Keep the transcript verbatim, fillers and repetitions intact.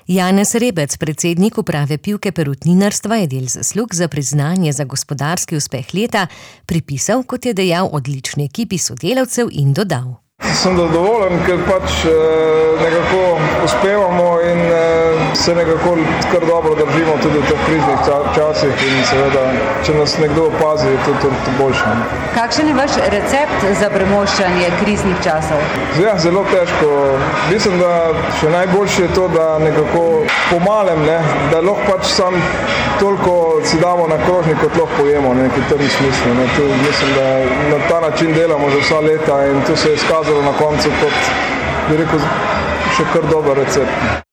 Janez Rebec, predsednik uprave Pivke perutninarstva, je del zaslug za priznanje za gospodarski uspeh leta pripisal, kot je dejal, odlični ekipi sodelavcev in dodal. Sem zadovoljen, ker pač nekako uspevamo in se nekako kar dobro držimo tudi v teh kriznih časih in seveda, če nas nekdo opazi, je to tudi boljše. Kakšen je vaš recept za premoščanje kriznih časov? Ja, zelo težko. Mislim, da še najboljše je to, da nekako pomalem, ne, da lahko pač sam toliko si damo na krožnik, kot lahko pojemo, nekaj v tem smislu. Ne. Tu, mislim, da na ta način delamo že vsa leta in to se je izkazalo na koncu kot, bi rekel, še kar dober recept.